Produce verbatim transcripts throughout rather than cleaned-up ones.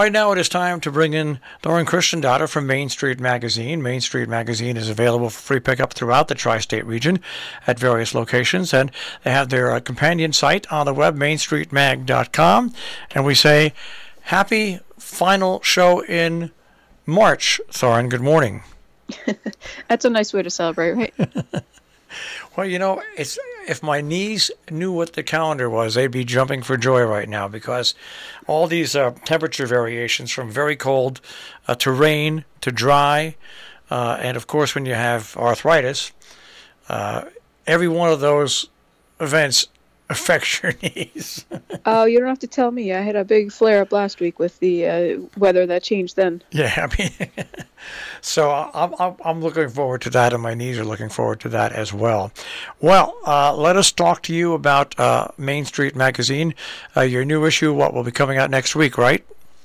Right now it is time to bring in Lauren Christendotter from Main Street Magazine. Main Street Magazine is available for free pickup throughout the tri-state region at various locations, and they have their uh, companion site on the web, main street mag dot com. And we say, happy final show in March, Thorin. Good morning. That's a nice way to celebrate, right? Well, you know, it's if my niece knew what the calendar was, they'd be jumping for joy right now, because all these uh, temperature variations from very cold uh, to rain to dry, uh, and of course when you have arthritis, uh, every one of those events affects your knees. Oh, you don't have to tell me. I had a big flare-up last week with the uh, weather that changed then. Yeah, I mean, so I'm, I'm I'm looking forward to that, and my knees are looking forward to that as well. Well, uh, let us talk to you about uh, Main Street Magazine, uh, your new issue, what will be coming out next week, right?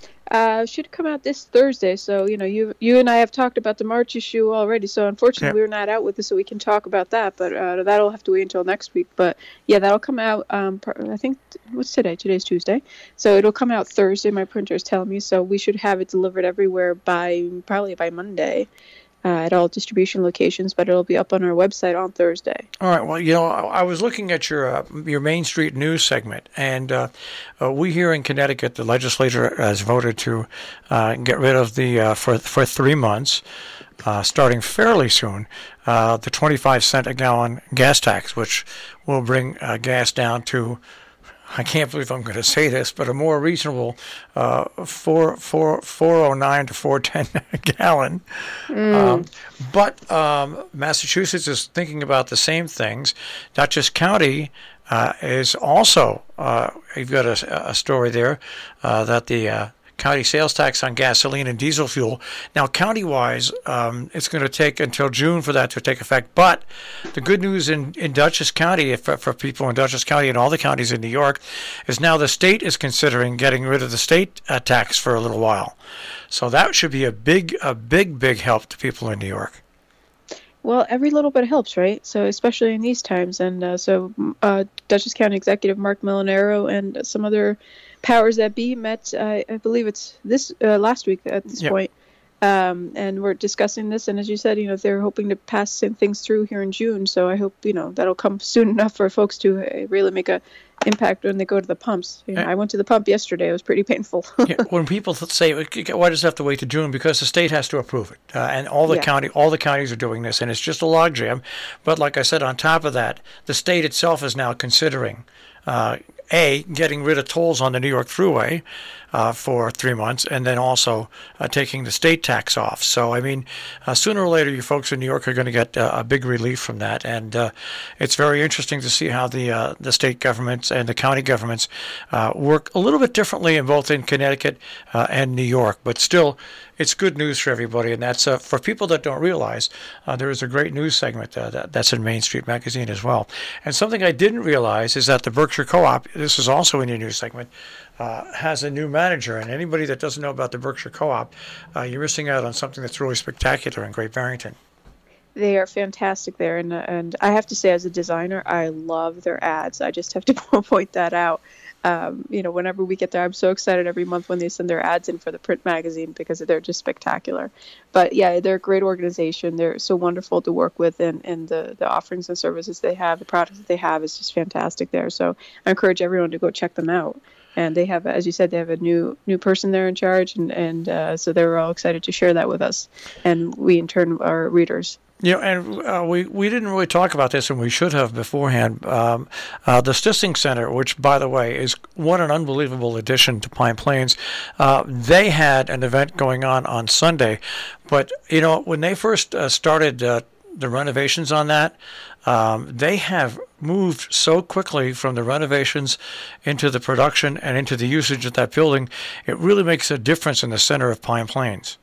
Uh, should come out this Thursday. So, you know, you you and I have talked about the March issue already. So, unfortunately, Yeah. we're not out with this, so we can talk about that. But uh, that'll have to wait until next week. But, yeah, that'll come out, um, I think, what's today? Today's Tuesday. So, it'll come out Thursday, my printer is telling me. So, we should have it delivered everywhere by, probably by Monday. Uh, at all distribution locations, but it'll be up on our website on Thursday. All right. Well, you know, I, I was looking at your uh, your Main Street News segment, and uh, uh, we here in Connecticut, the legislature has voted to uh, get rid of the uh, for for three months, uh, starting fairly soon, uh, the twenty-five cent a gallon gas tax, which will bring uh, gas down to, I can't believe I'm going to say this, but a more reasonable uh, four four four oh nine to four ten a gallon. Mm. Um, but um, Massachusetts is thinking about the same things. Dutchess County uh, is also. Uh, you've got a, a story there uh, that the uh, county sales tax on gasoline and diesel fuel. Now, county-wise, um, it's going to take until June for that to take effect. But the good news in, in Dutchess County, if, for people in Dutchess County and all the counties in New York, is now the state is considering getting rid of the state uh, tax for a little while. So that should be a big, a big, big help to people in New York. Well, every little bit helps, right? So especially in these times. And uh, so uh, Dutchess County Executive Mark Molinaro and some other powers that be met, uh, I believe it's this uh, last week at this Yep. point. Um, and we're discussing this. And as you said, you know, they're hoping to pass some things through here in June. So I hope, you know, that'll come soon enough for folks to uh, really make a impact when they go to the pumps. You know, Yeah. I went to the pump yesterday. It was pretty painful. Yeah, when people th- say, why does it have to wait to June? Because the state has to approve it. Uh, and all the Yeah. county, all the counties are doing this, and it's just a logjam. But like I said, on top of that, the state itself is now considering, uh, A, getting rid of tolls on the New York Thruway uh, for three months, and then also uh, taking the state tax off. So, I mean, uh, sooner or later, you folks in New York are going to get uh, a big relief from that. And uh, it's very interesting to see how the uh, the state governments and the county governments uh, work a little bit differently in both in Connecticut uh, and New York. But still, it's good news for everybody. And that's uh, for people that don't realize, uh, there is a great news segment uh, that, that's in Main Street Magazine as well. And something I didn't realize is that the Berkshire Co-op, this is also in your news segment, uh, has a new manager. And anybody that doesn't know about the Berkshire Co-op, uh, you're missing out on something that's really spectacular in Great Barrington. They are fantastic there, and and I have to say, as a designer, I love their ads. I just have to point that out. Um, you know, whenever we get there, I'm so excited every month when they send their ads in for the print magazine, because they're just spectacular. But yeah, they're a great organization. They're so wonderful to work with, and, and the, the offerings and services they have, the products that they have is just fantastic there. So I encourage everyone to go check them out. And they have, as you said, they have a new new person there in charge, and, and uh, so they were all excited to share that with us. And we, in turn, are readers. You know, and uh, we, we didn't really talk about this, and we should have beforehand. Um, uh, the Stissing Center, which, by the way, is what an unbelievable addition to Pine Plains. Uh, they had an event going on on Sunday, but, you know, when they first uh, started uh, the renovations on that, um, they have moved so quickly from the renovations into the production and into the usage of that building. It really makes a difference in the center of Pine Plains.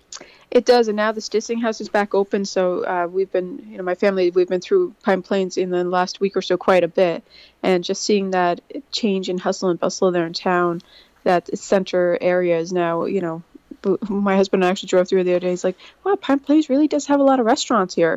It does, and now the Stissing House is back open, so uh, we've been, you know, my family, we've been through Pine Plains in the last week or so quite a bit, and just seeing that change in hustle and bustle there in town, that center area is now, you know, my husband and I actually drove through the other day, he's like, wow, Pine Plains really does have a lot of restaurants here.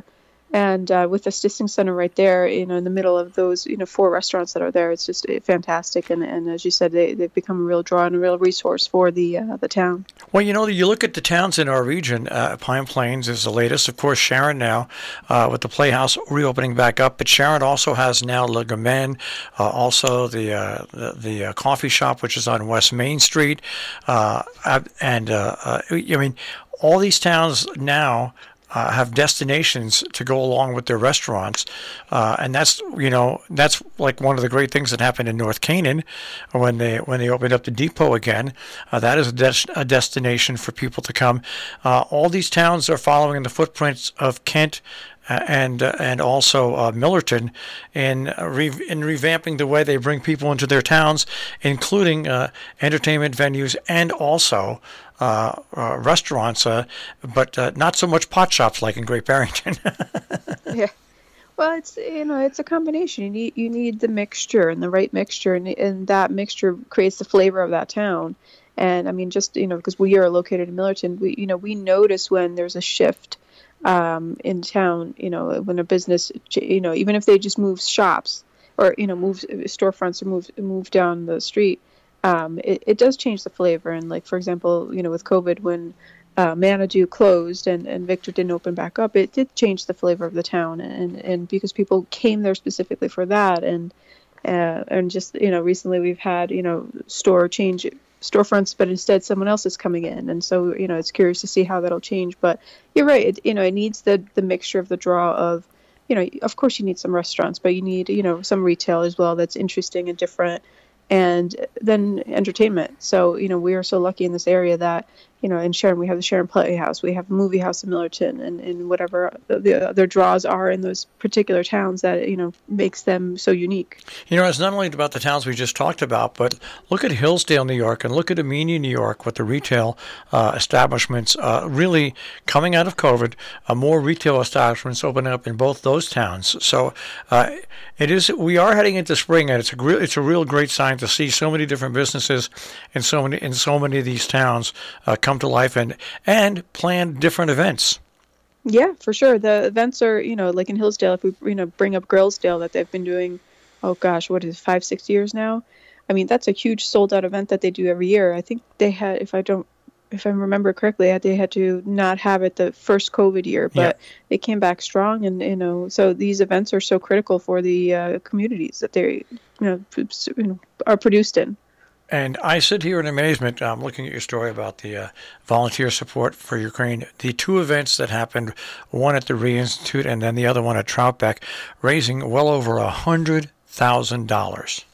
And uh, with the Stisling Center right there, you know, in the middle of those, you know, four restaurants that are there, it's just uh, fantastic. And, and as you said, they, they've become a real draw and a real resource for the uh, the town. Well, you know, you look at the towns in our region. Uh, Pine Plains is the latest. Of course, Sharon now uh, with the Playhouse reopening back up. But Sharon also has now Le Gourmand, uh, also the uh, the, the uh, coffee shop, which is on West Main Street. Uh, and, uh, uh, I mean, all these towns now Uh, have destinations to go along with their restaurants, uh, and that's you know that's like one of the great things that happened in North Canaan when they when they opened up the depot again. Uh, that is a, des- a destination for people to come. Uh, all these towns are following in the footprints of Kent. Uh, and uh, and also uh, Millerton in uh, re- in revamping the way they bring people into their towns, including uh, entertainment venues and also uh, uh, restaurants, uh, but uh, not so much pot shops like in Great Barrington. Yeah. Well, it's you know it's a combination. You need you need the mixture and the right mixture, and and that mixture creates the flavor of that town. And I mean, just you know, because we are located in Millerton, we you know we notice when there's a shift um, in town. You know, when a business, you know, even if they just move shops or you know move storefronts or move move down the street, um, it, it does change the flavor. And like for example, you know, with COVID when Uh, Manitou closed and, and Victor didn't open back up, it did change the flavor of the town, and, and because people came there specifically for that, and uh, and just you know recently we've had you know store change storefronts, but instead someone else is coming in, and so you know it's curious to see how that'll change. But you're right, it, you know it needs the the mixture of the draw of you know of course you need some restaurants, but you need you know some retail as well that's interesting and different, and then entertainment. So you know we are so lucky in this area that. You know, in Sharon, we have the Sharon Playhouse, we have the Movie House in Millerton, and, and whatever the other draws are in those particular towns that, you know, makes them so unique. You know, it's not only about the towns we just talked about, but look at Hillsdale, New York, and look at Amenia, New York, with the retail uh, establishments uh, really coming out of COVID, uh, more retail establishments opening up in both those towns. So uh, it is, we are heading into spring, and it's a real, it's a real great sign to see so many different businesses in so many in so many of these towns uh, come to life and and plan different events. Yeah, for sure. The events are, you know, like in Hillsdale, if we, you know, bring up Grillsdale that they've been doing, oh gosh, what is it, five, six years now? I mean, that's a huge sold out event that they do every year. I think they had, if I don't, if I remember correctly, they had to not have it the first COVID year, but yeah. They came back strong. And, you know, so these events are so critical for the uh, communities that they, you know, you know, are produced in. And I sit here in amazement um, looking at your story about the uh, volunteer support for Ukraine. The two events that happened, one at the Re-Institute and then the other one at Troutbeck, raising well over one hundred thousand dollars.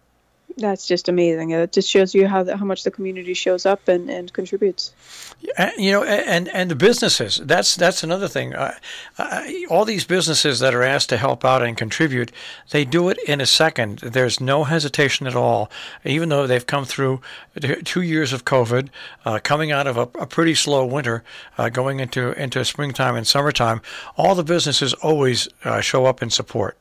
That's just amazing. It just shows you how the, how much the community shows up and, and contributes. Uh, you know, and and the businesses. That's that's another thing. Uh, uh, all these businesses that are asked to help out and contribute, they do it in a second. There's no hesitation at all. Even though they've come through two years of COVID, uh, coming out of a, a pretty slow winter, uh, going into into springtime and summertime, all the businesses always uh, show up in support.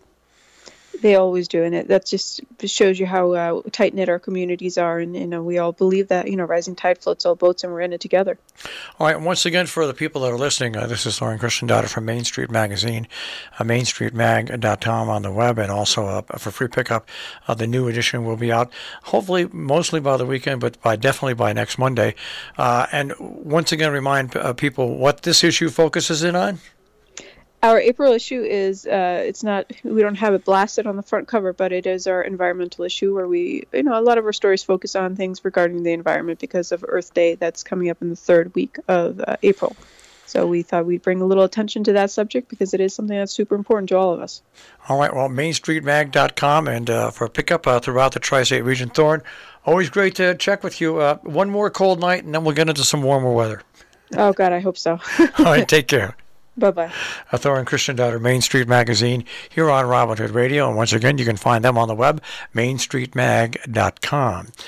They always do, and it that just shows you how uh, tight knit our communities are, and you know we all believe that you know rising tide floats all boats, and we're in it together. All right. Once again, for the people that are listening, uh, this is Thorin Christiandotter from Main Street Magazine, uh, main street mag dot com on the web, and also uh, for free pickup. Uh, the new edition will be out, hopefully, mostly by the weekend, but by definitely by next Monday. Uh, and once again, remind uh, people what this issue focuses in on. Our April issue is, uh, it's not, we don't have it blasted on the front cover, but it is our environmental issue where we, you know, a lot of our stories focus on things regarding the environment because of Earth Day that's coming up in the third week of uh, April. So we thought we'd bring a little attention to that subject because it is something that's super important to all of us. All right, well, main street mag dot com and uh, for pickup uh, throughout the Tri-State region. Thorin, always great to check with you. Uh, one more cold night and then we'll get into some warmer weather. Oh, God, I hope so. All right, take care. Bye-bye. Uh, Thorin Christiandotter, Main Street Magazine, here on Robin Hood Radio. And once again, you can find them on the web, main street mag dot com.